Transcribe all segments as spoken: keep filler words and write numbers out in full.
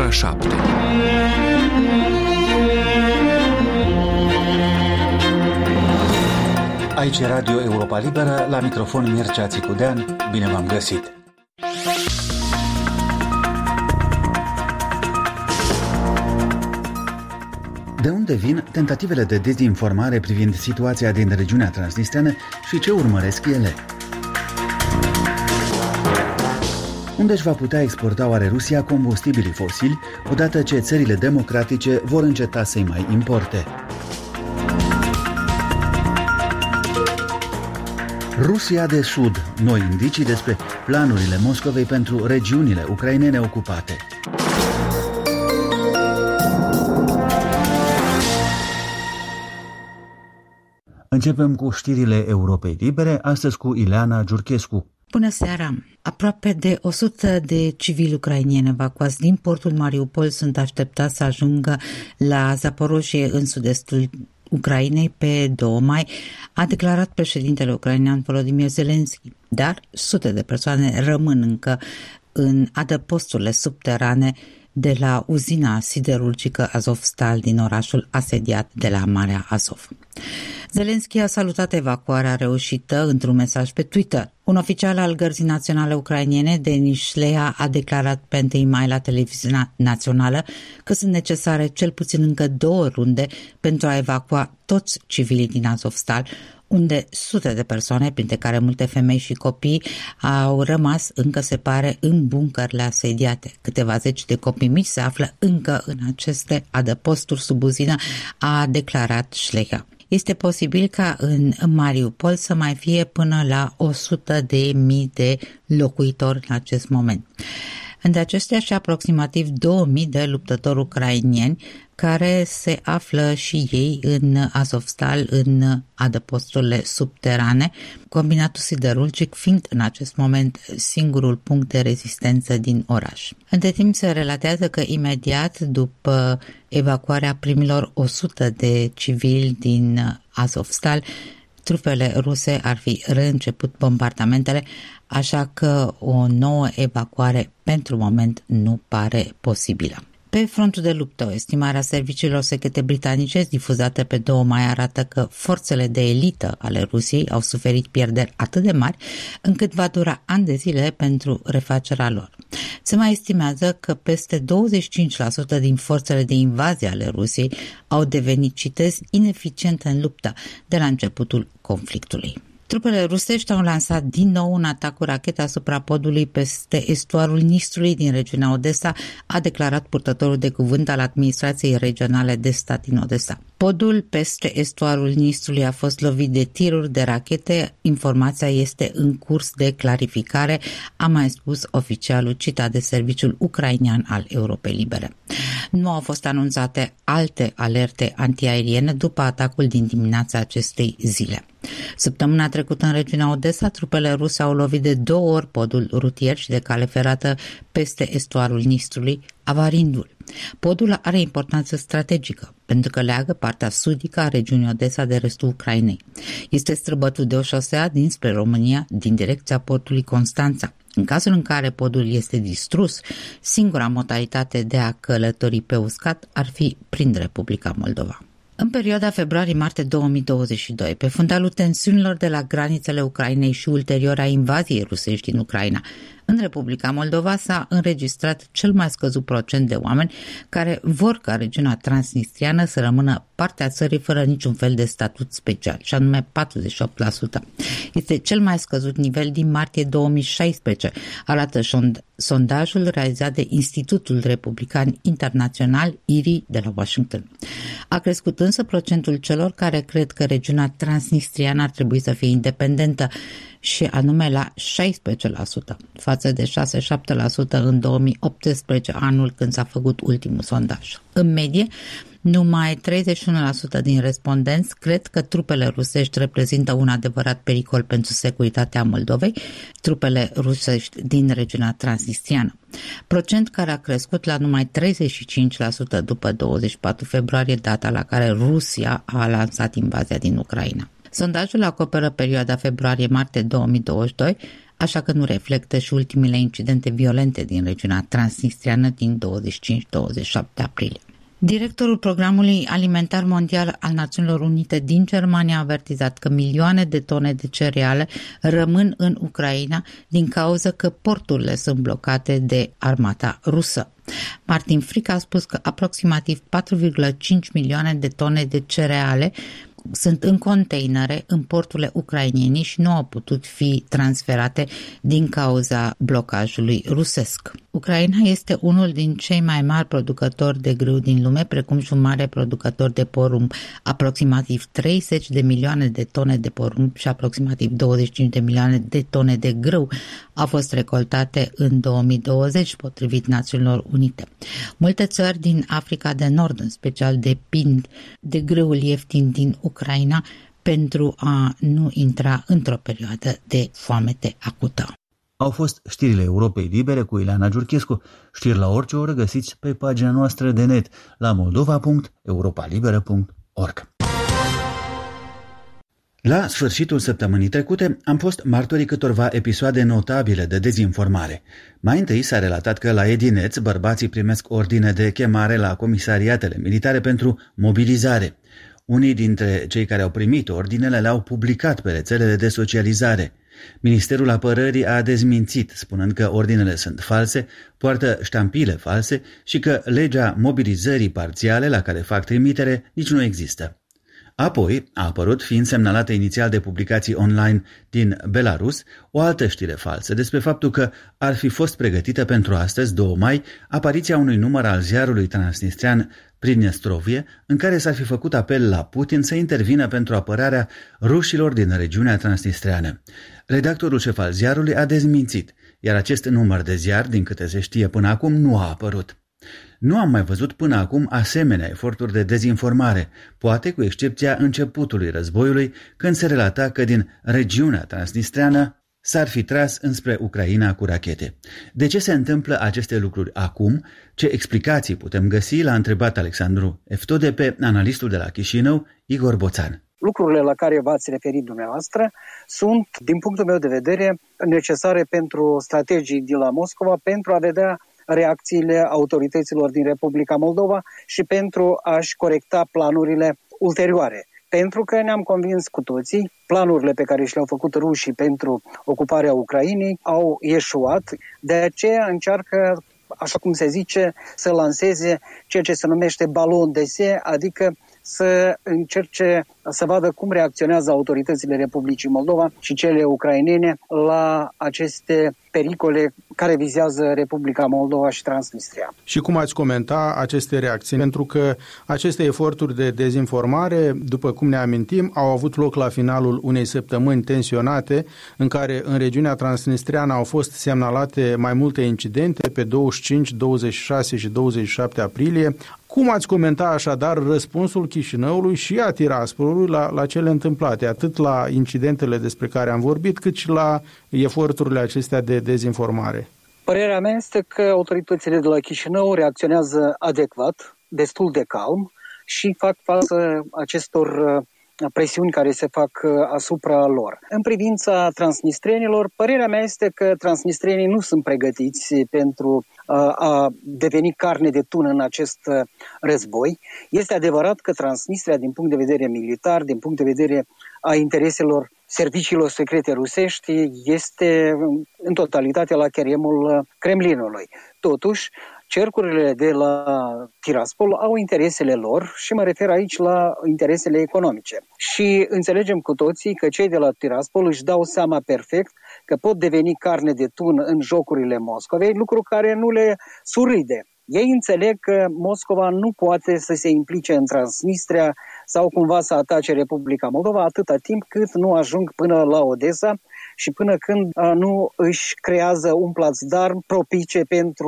ora șapte. Aici e Radio Europa Liberă, la microfon Mircea Țicudean. Bine v-am găsit! De unde vin tentativele de dezinformare privind situația din regiunea transnistreană și ce urmăresc ele? Unde își va putea exporta oare Rusia combustibilii fosili odată ce țările democratice vor înceta să-i mai importe? Rusia de Sud. Noi indicii despre planurile Moscovei pentru regiunile ucrainene ocupate. Începem cu știrile Europei Libere, astăzi cu Ileana Giurchescu. Bună seara! Aproape de o sută de civili ucrainieni evacuați din portul Mariupol sunt așteptați să ajungă la Zaporojie, în sud-estul Ucrainei, pe doi mai, a declarat președintele ucrainean Volodymyr Zelensky. Dar sute de persoane rămân încă în adăposturile subterane de la uzina siderurgică Azovstal din orașul asediat de la Marea Azov. Zelensky a salutat evacuarea reușită într-un mesaj pe Twitter. Un oficial al Gărzii Naționale Ucrainene, Denis Lea, a declarat pe întâi mai la televiziunea națională că sunt necesare cel puțin încă două runde pentru a evacua toți civilii din Azovstal, unde sute de persoane, printre care multe femei și copii, au rămas, încă se pare, în buncările asediate. Câteva zeci de copii mici se află încă în aceste adăposturi sub uzină, a declarat Șleha. Este posibil ca în Mariupol să mai fie până la o sută de mii de locuitori în acest moment. Între acestea și aproximativ două mii de luptători ucrainieni care se află și ei în Azovstal, în adăposturile subterane, combinatul siderurgic fiind în acest moment singurul punct de rezistență din oraș. Între timp se relatează că imediat după evacuarea primilor o sută de civili din Azovstal, trupele ruse ar fi reînceput bombardamentele, așa că o nouă evacuare pentru moment nu pare posibilă. Pe frontul de luptă, estimarea serviciilor secrete britanice difuzată pe doi mai arată că forțele de elită ale Rusiei au suferit pierderi atât de mari încât va dura ani de zile pentru refacerea lor. Se mai estimează că peste douăzeci și cinci la sută din forțele de invazie ale Rusiei au devenit, citez, ineficiente în luptă de la începutul conflictului. Trupele rusești au lansat din nou un atac cu rachete asupra podului peste estuarul Nistrului din regiunea Odessa, a declarat purtătorul de cuvânt al administrației regionale de stat din Odessa. Podul peste estuarul Nistrului a fost lovit de tiruri de rachete. Informația este în curs de clarificare, a mai spus oficialul citat de serviciul ucrainean al Europei Libere. Nu au fost anunțate alte alerte antiaeriene după atacul din dimineața acestei zile. Săptămâna trecută în regiunea Odessa, trupele ruse au lovit de două ori podul rutier și de cale ferată peste estuarul Nistrului, avarindu-l. Podul are importanță strategică, pentru că leagă partea sudică a regiunii Odessa de restul Ucrainei. Este străbătut de o șosea dinspre România, din direcția portului Constanța. În cazul în care podul este distrus, singura modalitate de a călători pe uscat ar fi prin Republica Moldova. În perioada februarie-martie două mii douăzeci și doi, pe fundalul tensiunilor de la granițele Ucrainei și ulterior a invaziei rusești din Ucraina, în Republica Moldova s-a înregistrat cel mai scăzut procent de oameni care vor ca regiunea transnistriană să rămână partea țării fără niciun fel de statut special, și anume patruzeci și opt la sută. Este cel mai scăzut nivel din martie două mii șaisprezece, arată sondajul realizat de Institutul Republican Internațional I R I de la Washington. A crescut însă procentul celor care cred că regiunea transnistriană ar trebui să fie independentă, și anume la șaisprezece la sută, față de șase șapte la sută în două mii optsprezece, anul când s-a făcut ultimul sondaj. În medie, numai treizeci și unu la sută din respondenți cred că trupele rusești reprezintă un adevărat pericol pentru securitatea Moldovei, trupele rusești din regiunea transnistriană. Procent care a crescut la numai treizeci și cinci la sută după douăzeci și patru februarie, data la care Rusia a lansat invazia din Ucraina. Sondajul acoperă perioada februarie-martie două mii douăzeci și doi, așa că nu reflectă și ultimele incidente violente din regiunea transnistriană din douăzeci și cinci douăzeci și șapte aprilie. Directorul Programului Alimentar Mondial al Națiunilor Unite din Germania a avertizat că milioane de tone de cereale rămân în Ucraina din cauza că porturile sunt blocate de armata rusă. Martin Frick a spus că aproximativ patru virgulă cinci milioane de tone de cereale sunt în containere în porturile ucrainene și nu au putut fi transferate din cauza blocajului rusesc. Ucraina este unul din cei mai mari producători de grâu din lume, precum și un mare producător de porumb. Aproximativ treizeci de milioane de tone de porumb și aproximativ douăzeci și cinci de milioane de tone de grâu au fost recoltate în două mii douăzeci, potrivit Națiunilor Unite. Multe țări din Africa de Nord, în special, depind de grâul ieftin din Ucraina pentru a nu intra într-o perioadă de foamete acută. Au fost știrile Europei Libere cu Ileana Giurchescu. Știri la orice oră găsiți pe pagina noastră de net la moldova punct europa liberă punct org. La sfârșitul săptămânii trecute am fost martorii câtorva episoade notabile de dezinformare. Mai întâi s-a relatat că la Edineț bărbații primesc ordine de chemare la comisariatele militare pentru mobilizare. Unii dintre cei care au primit ordinele le-au publicat pe rețelele de socializare. Ministerul Apărării a dezmințit, spunând că ordinele sunt false, poartă ștampile false și că legea mobilizării parțiale la care fac trimitere nici nu există. Apoi a apărut, fiind semnalată inițial de publicații online din Belarus, o altă știre falsă despre faptul că ar fi fost pregătită pentru astăzi, doi mai, apariția unui număr al ziarului transnistrian Pridnestrovie, în care s-ar fi făcut apel la Putin să intervină pentru apărarea rușilor din regiunea transnistriană. Redactorul șef al ziarului a dezmințit, iar acest număr de ziar, din câte se știe până acum, nu a apărut. Nu am mai văzut până acum asemenea eforturi de dezinformare, poate cu excepția începutului războiului, când se relata că din regiunea transnistreană s-ar fi tras înspre Ucraina cu rachete. De ce se întâmplă aceste lucruri acum? Ce explicații putem găsi? L-a întrebat Alexandru Eftode pe analistul de la Chișinău, Igor Boțan. Lucrurile la care v-ați referit dumneavoastră sunt, din punctul meu de vedere, necesare pentru strategii de la Moscova, pentru a vedea reacțiile autorităților din Republica Moldova și pentru a-și corecta planurile ulterioare. Pentru că ne-am convins cu toții, planurile pe care și le-au făcut rușii pentru ocuparea Ucrainei au eșuat, de aceea încearcă, așa cum se zice, să lanseze ceea ce se numește balon de se, adică să încerce să vadă cum reacționează autoritățile Republicii Moldova și cele ucrainene la aceste pericole care vizează Republica Moldova și Transnistria. Și cum ați comenta aceste reacții? Pentru că aceste eforturi de dezinformare, după cum ne amintim, au avut loc la finalul unei săptămâni tensionate, în care în regiunea transnistriană au fost semnalate mai multe incidente pe douăzeci și cinci, douăzeci și șase și douăzeci și șapte aprilie. Cum ați comenta așadar răspunsul Chișinăului și a Tiraspolului la, la cele întâmplate, atât la incidentele despre care am vorbit, cât și la eforturile acestea de dezinformare? Părerea mea este că autoritățile de la Chișinău reacționează adecvat, destul de calm și fac față acestor presiuni care se fac asupra lor. În privința transnistrienilor, părerea mea este că transnistrienii nu sunt pregătiți pentru a deveni carne de tun în acest război. Este adevărat că Transnistria, din punct de vedere militar, din punct de vedere a intereselor serviciilor secrete rusești, este în totalitate la cheremul Kremlinului. Totuși, cercurile de la Tiraspol au interesele lor și mă refer aici la interesele economice. Și înțelegem cu toții că cei de la Tiraspol își dau seama perfect că pot deveni carne de tun în jocurile Moscovei, lucru care nu le surâde. Ei înțeleg că Moscova nu poate să se implice în Transnistria sau cumva să atace Republica Moldova atâta timp cât nu ajung până la Odessa și până când nu își creează un plațdarm propice pentru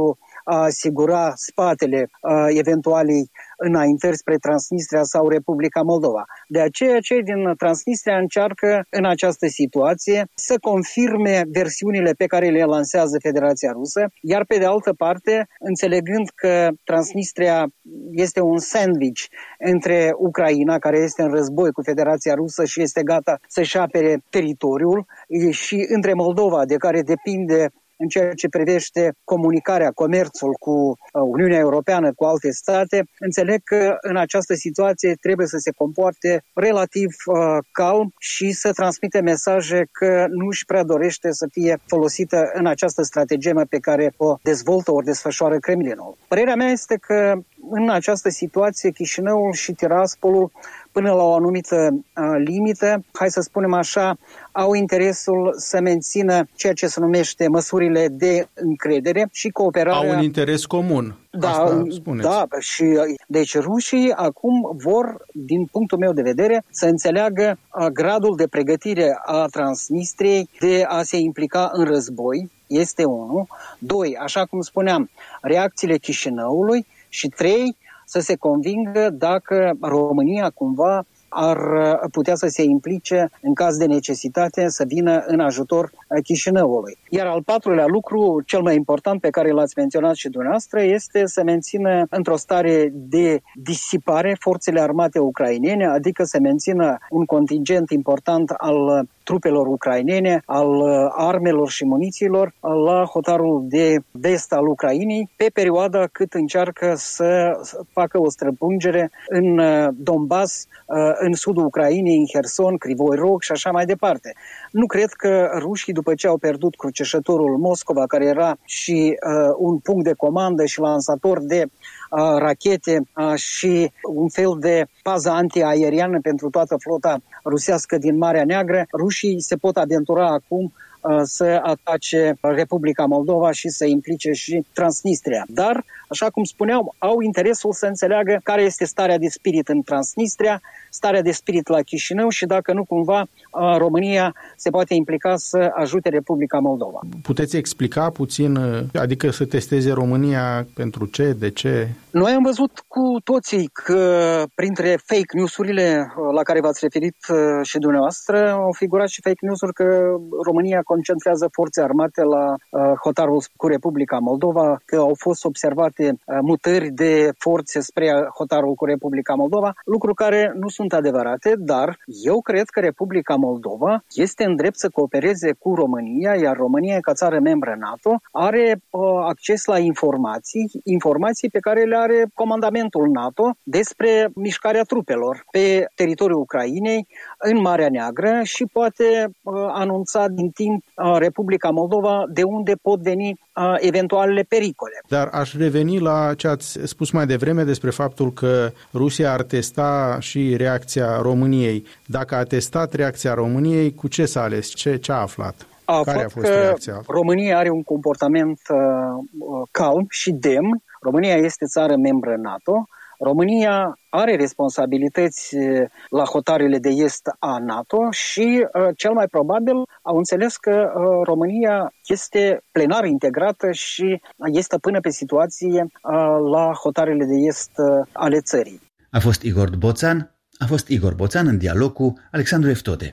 a asigura spatele uh, eventualei înaintări spre Transnistria sau Republica Moldova. De aceea, cei din Transnistria încearcă în această situație să confirme versiunile pe care le lansează Federația Rusă, iar pe de altă parte, înțelegând că Transnistria este un sandwich între Ucraina, care este în război cu Federația Rusă și este gata să-și apere teritoriul, și între Moldova, de care depinde în ceea ce privește comunicarea, comerțul cu Uniunea Europeană, cu alte state, înțeleg că în această situație trebuie să se comporte relativ uh, calm și să transmite mesaje că nu își prea dorește să fie folosită în această strategie pe care o dezvoltă, ori desfășoară Kremlinul. Părerea mea este că în această situație Chișinăul și Tiraspolul, până la o anumită uh, limită, hai să spunem așa, au interesul să mențină ceea ce se numește măsurile de încredere și cooperarea. Au un interes comun. Da, asta spuneți. Da, și deci rușii acum vor, din punctul meu de vedere, să înțeleagă uh, gradul de pregătire a Transnistriei de a se implica în război, este unul. Doi, așa cum spuneam, reacțiile Chișinăului. Și trei, să se convingă dacă România cumva ar putea să se implice în caz de necesitate să vină în ajutor Chișinăului. Iar al patrulea lucru, cel mai important pe care l-ați menționat și dumneavoastră, este să mențină într-o stare de disipare forțele armate ucrainene, adică să mențină un contingent important al trupelor ucrainene, al armelor și munițiilor la hotarul de vest al Ucrainei, pe perioada cât încearcă să facă o străpungere în Donbass, în sudul Ucrainei, în Herson, Crivoi Rog și așa mai departe. Nu cred că rușii, după ce au pierdut cruceșătorul Moscova, care era și uh, un punct de comandă și lansator de uh, rachete uh, și un fel de pază antiaeriană pentru toată flota rusească din Marea Neagră, rușii se pot aventura acum să atace Republica Moldova și să implice și Transnistria. Dar, așa cum spuneam, au interesul să înțeleagă care este starea de spirit în Transnistria, starea de spirit la Chișinău și dacă nu cumva România se poate implica să ajute Republica Moldova. Puteți explica puțin, adică să testeze România pentru ce, de ce? Noi am văzut cu toții că printre fake news-urile la care v-ați referit și dumneavoastră au figurat și fake news-uri că România concentrează forțe armate la uh, hotarul cu Republica Moldova, că au fost observate uh, mutări de forțe spre hotarul cu Republica Moldova, lucruri care nu sunt adevărate, dar eu cred că Republica Moldova este în drept să coopereze cu România, iar România, ca țară membră NATO, are uh, acces la informații, informații pe care le are comandamentul NATO despre mișcarea trupelor pe teritoriul Ucrainei, în Marea Neagră și poate uh, anunța din timp Republica Moldova de unde pot veni uh, eventualele pericole. Dar aș reveni la ce ați spus mai devreme despre faptul că Rusia ar testa și reacția României. Dacă a testat reacția României, cu ce s-a ales? Ce, ce a aflat? A Care a fost că reacția? România are un comportament uh, calm și demn. România este țară membră NATO. România are responsabilități la hotarele de est a NATO și cel mai probabil au înțeles că România este plenar integrată și este până pe situație la hotarele de est ale țării. A fost Igor Boțan, a fost Igor Boțan în dialog cu Alexandru Eftode.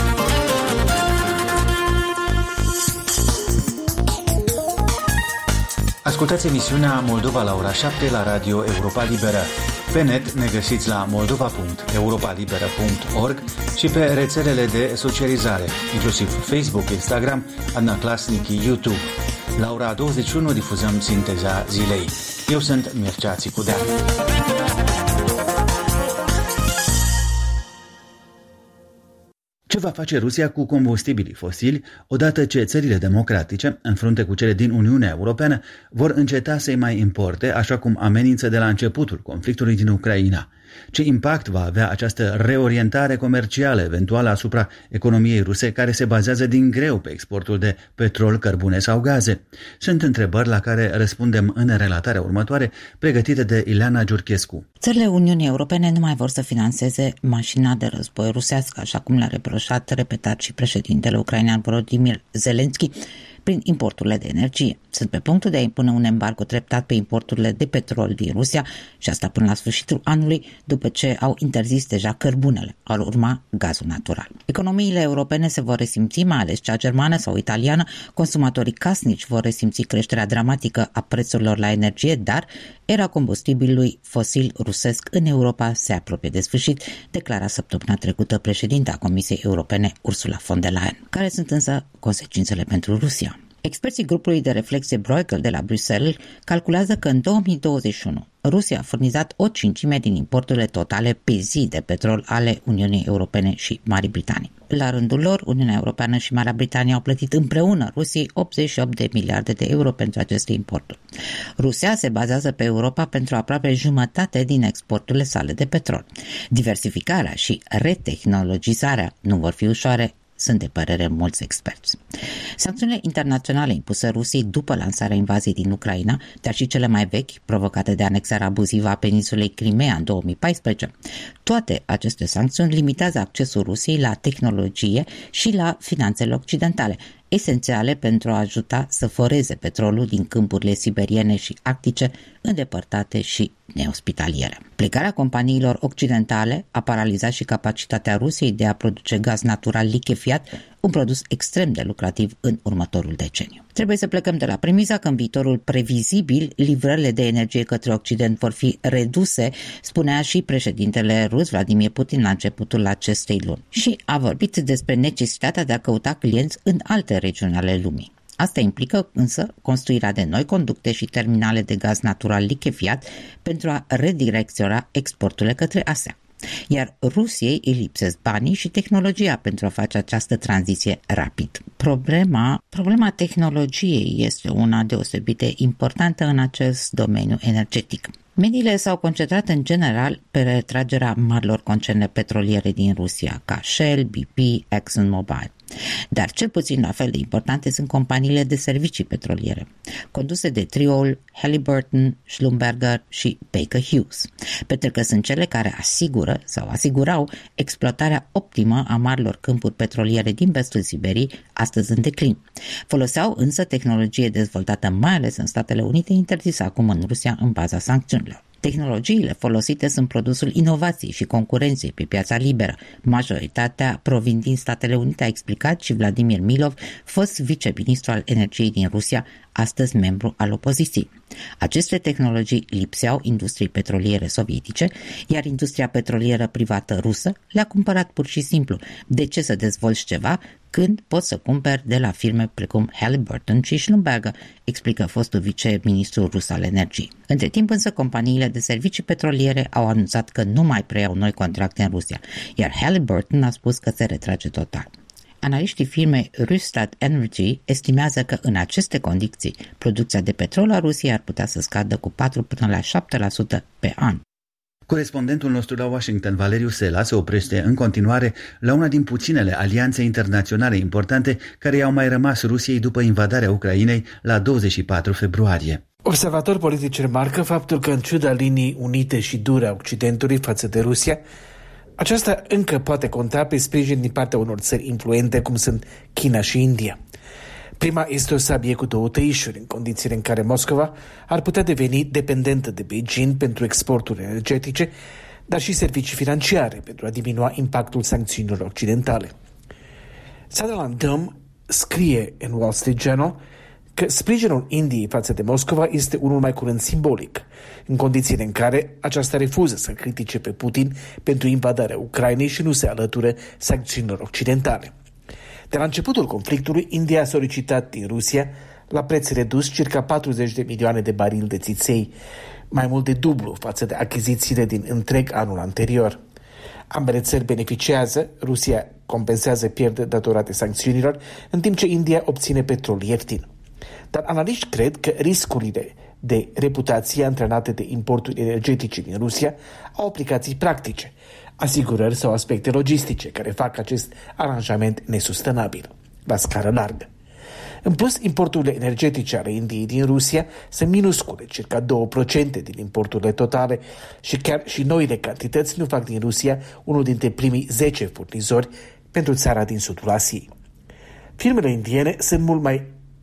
Ascultați emisiunea Moldova la ora șapte la Radio Europa Liberă. Pe net ne găsiți la moldova punct europa liberă punct org și pe rețelele de socializare, inclusiv Facebook, Instagram, Adna Clasnic, YouTube. La ora douăzeci și unu difuzăm Sinteza zilei. Eu sunt Mircea Țicudean. Ce va face Rusia cu combustibilii fosili odată ce țările democratice, în frunte cu cele din Uniunea Europeană, vor înceta să-i mai importe, așa cum amenință de la începutul conflictului din Ucraina? Ce impact va avea această reorientare comercială eventuală asupra economiei ruse, care se bazează din greu pe exportul de petrol, cărbune sau gaze? Sunt întrebări la care răspundem în relatarea următoare, pregătită de Ileana Giurchescu. Țările Uniunii Europene nu mai vor să financeze mașina de război rusească, așa cum le-a reproșat repetat și președintele ucrainean Volodymyr Zelensky, prin importurile de energie. Sunt pe punctul de a impune un embargo treptat pe importurile de petrol din Rusia și asta până la sfârșitul anului, după ce au interzis deja cărbunele, ar urma gazul natural. Economiile europene se vor resimți, mai ales cea germană sau italiană, consumatorii casnici vor resimți creșterea dramatică a prețurilor la energie, dar era combustibilului fosil rusesc în Europa se apropie de sfârșit, declara săptămâna trecută președinta Comisiei Europene Ursula von der Leyen. Care sunt însă consecințele pentru Rusia? Experții grupului de reflexie Bruegel de la Bruxelles calculează că în două mii douăzeci și unu Rusia a furnizat o cincime din importurile totale pe zi de petrol ale Uniunii Europene și Marii Britanii. La rândul lor, Uniunea Europeană și Marea Britanie au plătit împreună Rusiei optzeci și opt de miliarde de euro pentru aceste importuri. Rusia se bazează pe Europa pentru aproape jumătate din exporturile sale de petrol. Diversificarea și retehnologizarea nu vor fi ușoare, sunt de părere mulți experți. Sancțiunile internaționale impuse Rusiei după lansarea invaziei din Ucraina, dar și cele mai vechi, provocate de anexarea abuzivă a peninsulei Crimea în două mii paisprezece, toate aceste sancțiuni limitează accesul Rusiei la tehnologie și la finanțele occidentale, esențiale pentru a ajuta să foreze petrolul din câmpurile siberiene și arctice îndepărtate și neospitaliere. Plecarea companiilor occidentale a paralizat și capacitatea Rusiei de a produce gaz natural lichefiat, un produs extrem de lucrativ în următorul deceniu. Trebuie să plecăm de la premisa că în viitorul previzibil livrările de energie către Occident vor fi reduse, spunea și președintele rus Vladimir Putin la începutul acestei luni. Și a vorbit despre necesitatea de a căuta clienți în alte regiuni ale lumii. Asta implică însă construirea de noi conducte și terminale de gaz natural lichefiat pentru a redirecționa exporturile către Asia. Iar Rusiei îi lipsesc banii și tehnologia pentru a face această tranziție rapid. Problema, problema tehnologiei este una deosebit de importantă în acest domeniu energetic. Mediile s-au concentrat în general pe retragerea marilor concerne petroliere din Rusia, ca Shell, B P, ExxonMobil. Dar cel puțin la fel de importante sunt companiile de servicii petroliere, conduse de trioul Halliburton, Schlumberger și Baker Hughes, pentru că sunt cele care asigură sau asigurau exploatarea optimă a marilor câmpuri petroliere din vestul Siberiei, astăzi în declin. Foloseau însă tehnologie dezvoltată mai ales în Statele Unite, interzisă acum în Rusia în baza sancțiunilor. Tehnologiile folosite sunt produsul inovației și concurenței pe piața liberă. Majoritatea provin din Statele Unite, a explicat și Vladimir Milov, fost viceministru al energiei din Rusia, astăzi membru al opoziției. Aceste tehnologii lipseau industriei petroliere sovietice, iar industria petrolieră privată rusă le-a cumpărat pur și simplu. De ce să dezvolți ceva când poți să cumperi de la firme precum Halliburton și Schlumberger, explică fostul viceministru rus al energiei. Între timp însă, companiile de servicii petroliere au anunțat că nu mai preiau noi contracte în Rusia, iar Halliburton a spus că se retrage total. Analiștii firmei Rystad Energy estimează că în aceste condiții producția de petrol a Rusiei ar putea să scadă cu patru până la șapte la sută pe an. Corespondentul nostru la Washington, Valeriu Sela, se oprește în continuare la una din puținele alianțe internaționale importante care i-au mai rămas Rusiei după invadarea Ucrainei la douăzeci și patru februarie. Observatori politici remarcă faptul că, în ciuda linii unite și dure a Occidentului față de Rusia, aceasta încă poate conta pe sprijin din partea unor țări influente, cum sunt China și India. Prima este o sabie cu două tăișuri, în condițiile în care Moscova ar putea deveni dependentă de Beijing pentru exporturi energetice, dar și servicii financiare pentru a diminua impactul sancțiunilor occidentale. Sutherland Dumb scrie în Wall Street Journal că sprijinul Indiei față de Moscova este unul mai curând simbolic, în condițiile în care aceasta refuză să critique pe Putin pentru invadarea Ucrainei și nu se alătură sancțiunilor occidentale. De la începutul conflictului, India a solicitat din Rusia, la preț redus, circa patruzeci de milioane de barili de țiței, mai mult de dublu față de achizițiile din întreg anul anterior. Ambele țări beneficiază, Rusia compensează pierderi datorate sancțiunilor, în timp ce India obține petrol ieftin. Dar analiști cred că riscurile de reputație antrenate de importuri energetice din Rusia au aplicații practice, asigurări sau aspecte logistice care fac acest aranjament nesustenabil, la scară largă. În plus, importurile energetice ale Indiei din Rusia sunt minuscule, circa două la sută din importurile totale, și chiar și noile cantități nu fac din Rusia unul dintre primii zece furnizori pentru țara din sudul Asiei. Firmele indiene sunt mult mai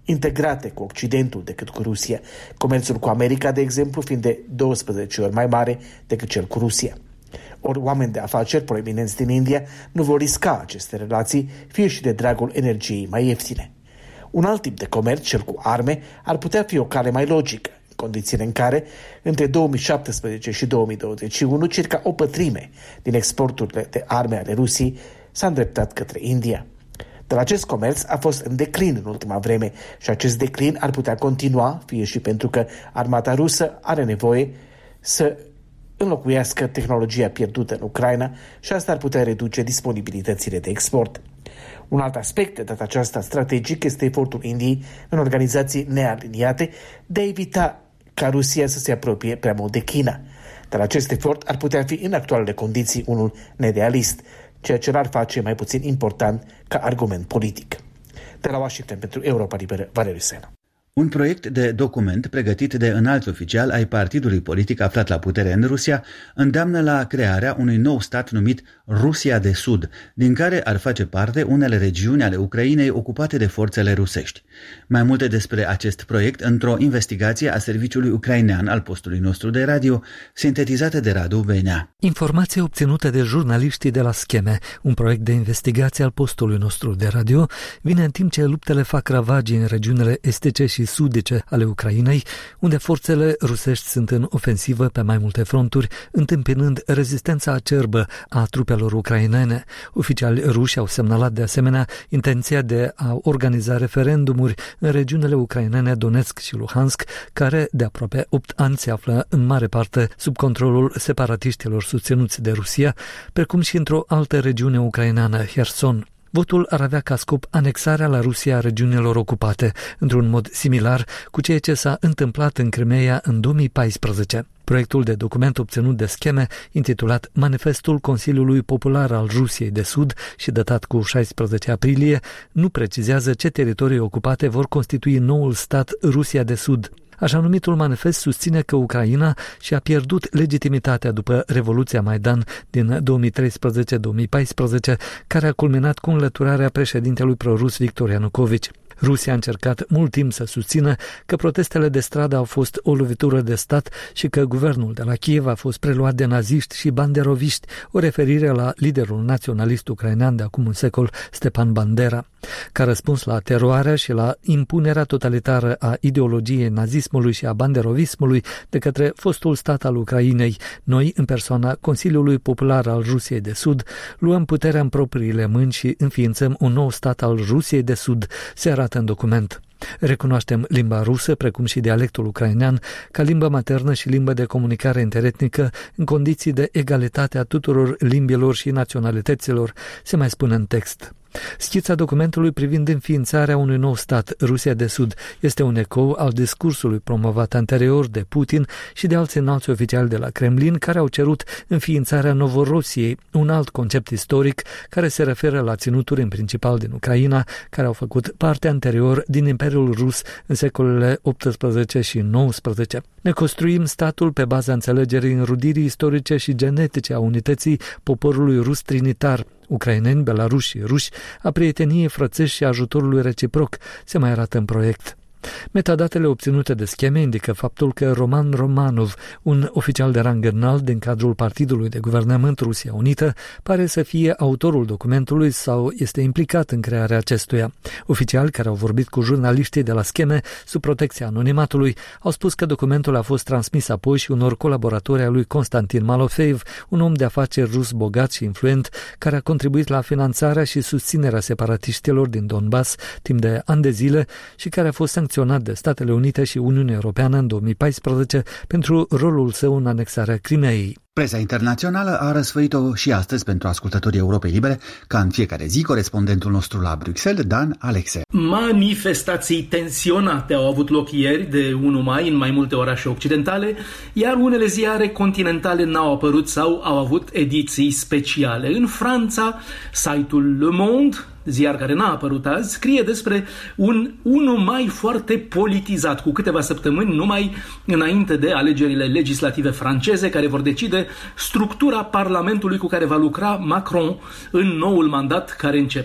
integrate cu Occidentul decât cu Rusia, comerțul cu America, de exemplu, fiind de douăsprezece ori mai mare decât cel cu Rusia. Ori oameni de afaceri proeminenți din India nu vor risca aceste relații, fie și de dragul energiei mai ieftine. Un alt tip de comerț, cel cu arme, ar putea fi o cale mai logică, în condițiile în care, între două mii șaptesprezece și două mii douăzeci și unu, circa o pătrime din exporturile de arme ale Rusiei s-a îndreptat către India. Dar acest comerț a fost în declin în ultima vreme și acest declin ar putea continua, fie și pentru că armata rusă are nevoie să înlocuiască tehnologia pierdută în Ucraina și asta ar putea reduce disponibilitățile de export. Un alt aspect de data aceasta strategic este efortul Indiei în organizații nealiniate de a evita ca Rusia să se apropie prea mult de China. Dar acest efort ar putea fi în actualele condiții unul nerealist, ceea ce l-ar face mai puțin important ca argument politic. De la Washington pentru Europa Liberă, Valeriu Sena. Un proiect de document pregătit de înalți oficiali ai partidului politic aflat la putere în Rusia îndeamnă la crearea unui nou stat numit Rusia de Sud, din care ar face parte unele regiuni ale Ucrainei ocupate de forțele rusești. Mai multe despre acest proiect într-o investigație a serviciului ucrainean al postului nostru de radio, sintetizată de Radu Benea. Informație obținută de jurnaliștii de la Scheme, un proiect de investigație al postului nostru de radio, vine în timp ce luptele fac ravagii în regiunile estice și sudice ale Ucrainei, unde forțele rusești sunt în ofensivă pe mai multe fronturi, întâmpinând rezistența acerbă a trupelor ucrainene. Oficiali ruși au semnalat de asemenea intenția de a organiza referendumuri în regiunile ucrainene Donetsk și Luhansk, care de aproape opt ani se află în mare parte sub controlul separatiștilor susținuți de Rusia, precum și într-o altă regiune ucraineană, Herson. Votul ar avea ca scop anexarea la Rusia a regiunilor ocupate, într-un mod similar cu ceea ce s-a întâmplat în Crimeea în două mii paisprezece. Proiectul de document obținut de Scheme, intitulat Manifestul Consiliului Popular al Rusiei de Sud și datat cu șaisprezece aprilie, nu precizează ce teritorii ocupate vor constitui noul stat Rusia de Sud. Așa numitul manifest susține că Ucraina și-a pierdut legitimitatea după Revoluția Maidan din două mii treisprezece două mii paisprezece, care a culminat cu înlăturarea președintelui prorus Victor Ianukovici. Rusia a încercat mult timp să susțină că protestele de stradă au fost o lovitură de stat și că guvernul de la Kiev a fost preluat de naziști și banderoviști, o referire la liderul naționalist ucrainean de acum un secol, Stepan Bandera. Ca răspuns la teroarea și la impunerea totalitară a ideologiei nazismului și a banderovismului de către fostul stat al Ucrainei, noi, în persoana Consiliului Popular al Rusiei de Sud, luăm puterea în propriile mâini și înființăm un nou stat al Rusiei de Sud, se arată în document. Recunoaștem limba rusă, precum și dialectul ucrainean, ca limbă maternă și limbă de comunicare interetnică în condiții de egalitate a tuturor limbilor și naționalităților, se mai spune în text. Schița documentului privind înființarea unui nou stat, Rusia de Sud, este un ecou al discursului promovat anterior de Putin și de alți înalți oficiali de la Kremlin care au cerut înființarea Novorossiei, un alt concept istoric care se referă la ținuturi în principal din Ucraina, care au făcut parte anterior din Imperiul Rus în secolele optsprezece și nouăsprezece. Ne construim statul pe baza înțelegerii înrudirii istorice și genetice a unității poporului rus trinitar, ucraineni, belaruși și ruși, a prieteniei frățești și ajutorului reciproc, se mai arată în proiect. Metadatele obținute de Scheme indică faptul că Roman Romanov, un oficial de rang înalt din cadrul Partidului de Guvernământ Rusia Unită, pare să fie autorul documentului sau este implicat în crearea acestuia. Oficiali care au vorbit cu jurnaliștii de la Scheme sub protecția anonimatului au spus că documentul a fost transmis apoi și unor colaboratori ai lui Constantin Malofeev, un om de afaceri rus bogat și influent care a contribuit la finanțarea și susținerea separatiștilor din Donbass timp de ani de zile și care a fost sancționat de Statele Unite și Uniunea Europeană în două mii paisprezece pentru rolul său în anexarea Crimeei. Presa internațională a răsfăit-o și astăzi pentru ascultătorii Europei Libere, ca în fiecare zi corespondentul nostru la Bruxelles, Dan Alexe. Manifestații tensionate au avut loc ieri de unu mai în mai multe orașe occidentale, iar unele ziare continentale n-au apărut sau au avut ediții speciale. În Franța, site-ul Le Monde, ziar care n-a apărut azi, scrie despre un unu mai foarte politizat, cu câteva săptămâni numai înainte de alegerile legislative franceze, care vor decide structura Parlamentului cu care va lucra Macron în noul mandat care începe.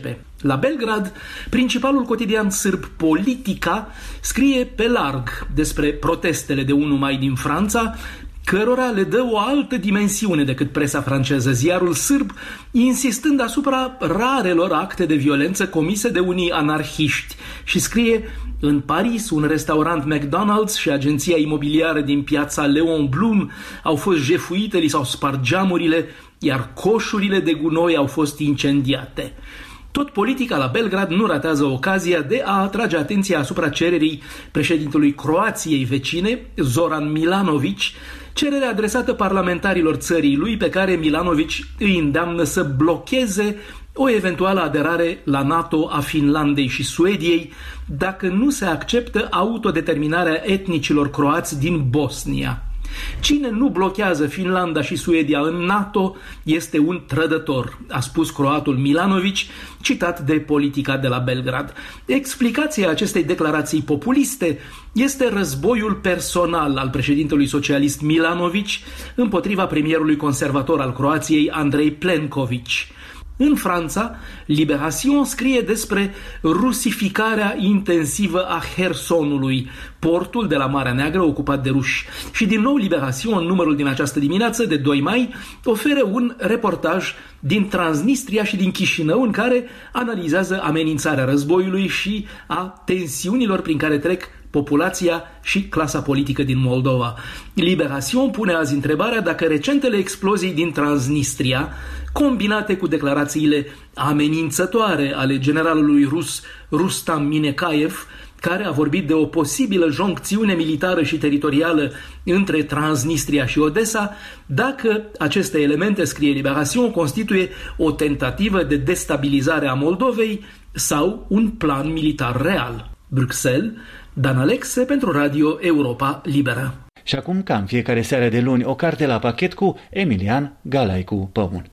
La Belgrad, principalul cotidian sârb Politica scrie pe larg despre protestele de unu mai din Franța, cărora le dă o altă dimensiune decât presa franceză, ziarul sârb insistând asupra rarelor acte de violență comise de unii anarhiști și scrie: în Paris, un restaurant McDonald's și agenția imobiliară din piața Leon Blum au fost jefuite, li s-au spart geamurile, iar coșurile de gunoi au fost incendiate. Tot Politica la Belgrad nu ratează ocazia de a atrage atenția asupra cererii președintelui Croației vecine, Zoran Milanović, cerere adresată parlamentarilor țării lui, pe care Milanović îi îndeamnă să blocheze o eventuală aderare la NATO a Finlandei și Suediei dacă nu se acceptă autodeterminarea etnicilor croați din Bosnia. Cine nu blochează Finlanda și Suedia în NATO este un trădător, a spus croatul Milanović, citat de Politica de la Belgrad. Explicația acestei declarații populiste este războiul personal al președintelui socialist Milanović împotriva premierului conservator al Croației, Andrei Plenković. În Franța, Libération scrie despre rusificarea intensivă a Hersonului, portul de la Marea Neagră ocupat de ruși. Și din nou Libération, în numărul din această dimineață de doi mai, oferă un reportaj din Transnistria și din Chișinău, în care analizează amenințarea războiului și a tensiunilor prin care trec populația și clasa politică din Moldova. Libération pune azi întrebarea dacă recentele explozii din Transnistria, combinate cu declarațiile amenințătoare ale generalului rus Rustam Minekaev, care a vorbit de o posibilă joncțiune militară și teritorială între Transnistria și Odessa, dacă aceste elemente, scrie Libération, constituie o tentativă de destabilizare a Moldovei sau un plan militar real. Bruxelles, Dan Alexe pentru Radio Europa Liberă. Și acum, ca în fiecare seară de luni, o carte la pachet cu Emilian Galaicu Păun.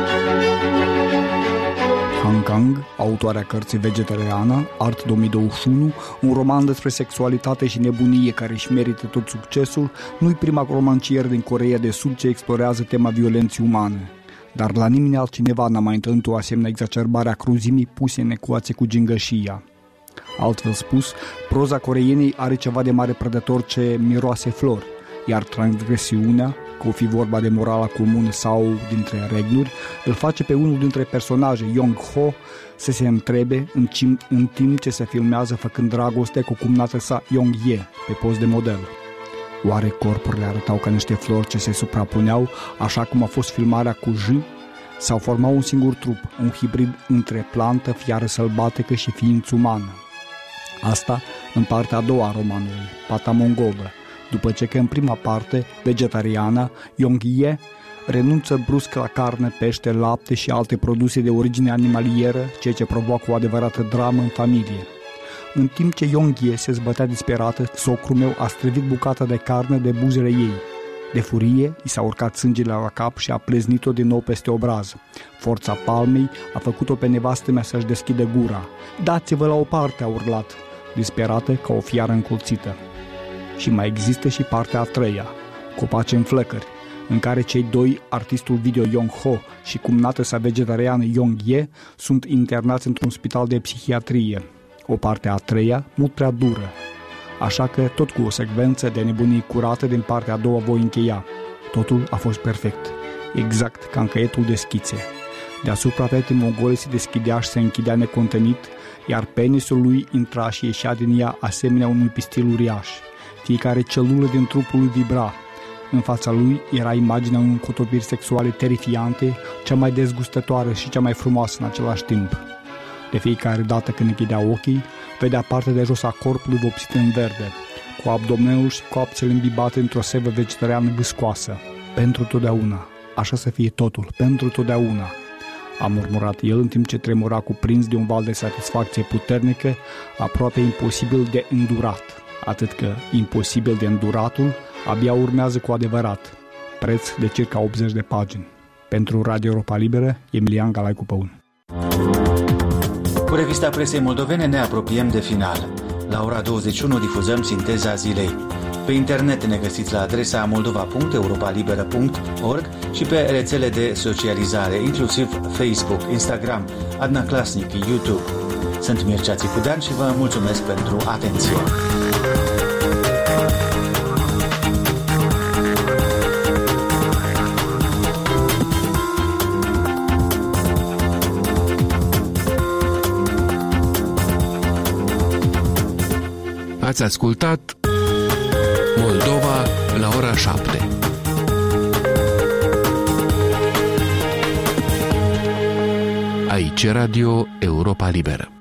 Han Kang, autoarea cărții Vegetariană, Art două mii douăzeci și unu, un roman despre sexualitate și nebunie care își merită tot succesul, nu-i prima romancier din Coreea de Sud ce explorează tema violenței umane. Dar la nimeni altcineva n-a mai întâlnit o asemenea exacerbare a cruzimii puse în ecuație cu gingășia. Altfel spus, proza coreienei are ceva de mare prădător ce miroase flori, iar transgresiunea, că o fi vorba de morala comună sau dintre regnuri, îl face pe unul dintre personaje, Yong-ho, să se întrebe în, cim, în timp ce se filmează făcând dragoste cu cumnată sa Yong-ye pe post de model. Oare corpurile arătau ca niște flori ce se suprapuneau, așa cum a fost filmarea cu J? Sau formau un singur trup, un hibrid între plantă, fiară sălbatică și ființă umană? Asta în partea a doua a romanului, Pata mongolă, după ce că în prima parte, Vegetariana, Yong-ye renunță brusc la carne, pește, lapte și alte produse de origine animalieră, ceea ce provoacă o adevărată dramă în familie. În timp ce Yong-ye se zbătea disperată, socrul meu a strivit bucata de carne de buzele ei. De furie, i s-a urcat sângele la cap și a pleznit-o din nou peste obraz. Forța palmei a făcut-o pe nevastă mea să-și deschidă gura. Dați-vă la o parte, a urlat, disperată ca o fiară încolțită. Și mai există și partea a treia, Copaci în flăcări, în care cei doi, artistul video Yong-ho și cumnată sa vegetariană Yong-ye, sunt internați într-un spital de psihiatrie. O parte a treia, mult prea dură. Așa că, tot cu o secvență de nebunii curată din partea a doua voi încheia. Totul a fost perfect, exact ca în caietul de schițe. Deasupra petei mongole se deschidea și se închidea necontenit, iar penisul lui intra și ieșea din ea asemenea unui pistil uriaș. Fiecare celulă din trupul lui vibra. În fața lui era imaginea unei cotopiri sexuale terifiante, cea mai dezgustătoare și cea mai frumoasă în același timp. De fiecare dată când închidea ochii, vedea partea de jos a corpului vopsită în verde, cu abdomenul și coapsele îmbibate într-o sevă vegetariană viscoasă. Pentru totdeauna. Așa să fie totul, pentru totdeauna. A murmurat el în timp ce tremura cuprins de un val de satisfacție puternică, aproape imposibil de îndurat. Atât că imposibil de înduratul abia urmează cu adevărat. Preț de circa optzeci de pagini. Pentru Radio Europa Liberă, Emilian Galaicu Păun. Cu revista presei moldovene ne apropiem de final. La ora douăzeci și unu difuzăm Sinteza zilei. Pe internet ne găsiți la adresa moldova punct europa liberă punct org și pe rețele de socializare, inclusiv Facebook, Instagram, Adna Klasnic, YouTube. Sunt Mircea Țicudean și vă mulțumesc pentru atenție. Ați ascultat Moldova la ora șapte. Aici Radio Europa Liberă.